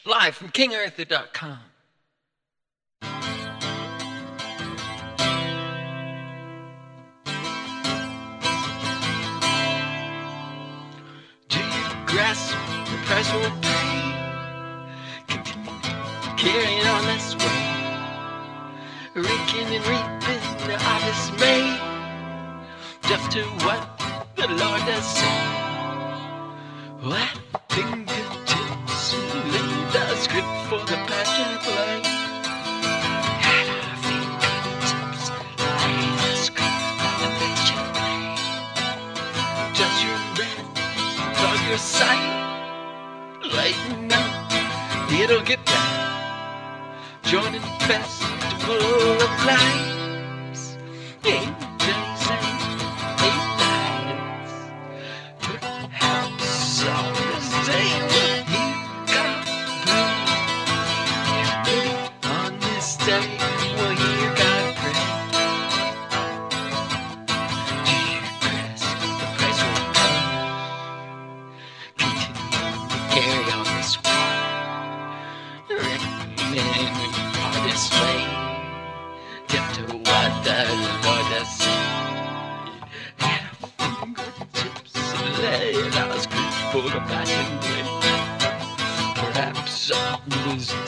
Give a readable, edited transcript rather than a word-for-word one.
Live from KingArthur.com. Do you grasp the price we'll pay? Continue carrying on this way, raking and reaping our dismay, deaf to what the Lord does say. What fingertips laid our script for the passion play. At our fingertips lay the script for the passion play. Just your breath, on your sight, lighten up, it'll get better. Joining festival of lights, angels and lights. Perhaps on this day we'll hear God pray. Maybe on this day we'll hear God pray. Do you grasp the price we'll pay? Continue to carry on this way. Recommend our display. Deaf to what the Lord does say. At our fingertips lay our script for the passion way. Perhaps on this